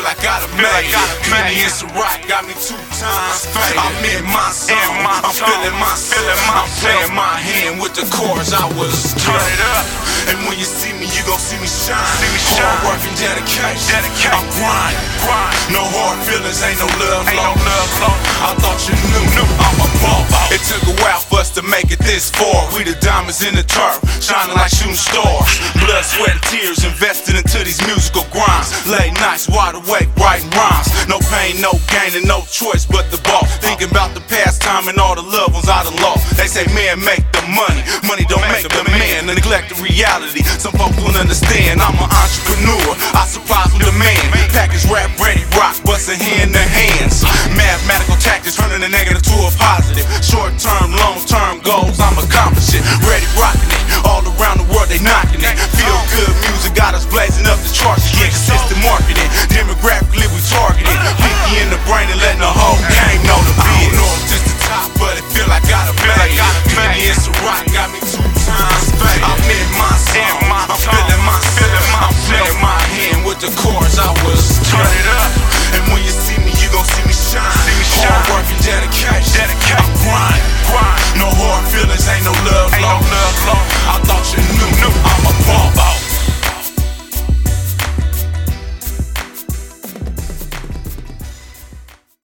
like I done made it. Penny and Ciroc got me 2 times faded. I'm in my zone, I'm feeling myself. I'm playing my hand with the chords, I was turn it up. And when you see me, you gon' see me shine. Hard work and dedication. I'm grinding. No hard feelings, ain't no love lost. I thought you knew I'm a ball. It took a while for us to make it this far. We the diamonds in the turf, shining like shooting stars. Blood, sweat, and tears invested into these musical grinds. Late nights, wide awake, writing rhymes. No pain, no gain, and no choice but the ball. Thinking about the past time and all the loved ones I done lost. They say man make the money, money don't make the man. And neglect the reality, some folks don't understand. I'm an entrepreneur, I supply from demand. Package rap, ready, rock, bustin' hand to hands. Mathematical tactics, turning a negative to a positive. Short term, long term goals, I'm accomplishing. Ready, rocking it, all around the world they knocking it. Feel good music got us blazing up the charts. Yeah, consistent marketing, demographically we targeted. Pinky in the brain and letting the whole game know the biz. I don't know if just the top, but it feel like I done made it. Penny and Ciroc got me 2 times faded. I'm in my zone, I'm feeling myself. I'm playing my hand with the chords, I was turn it up.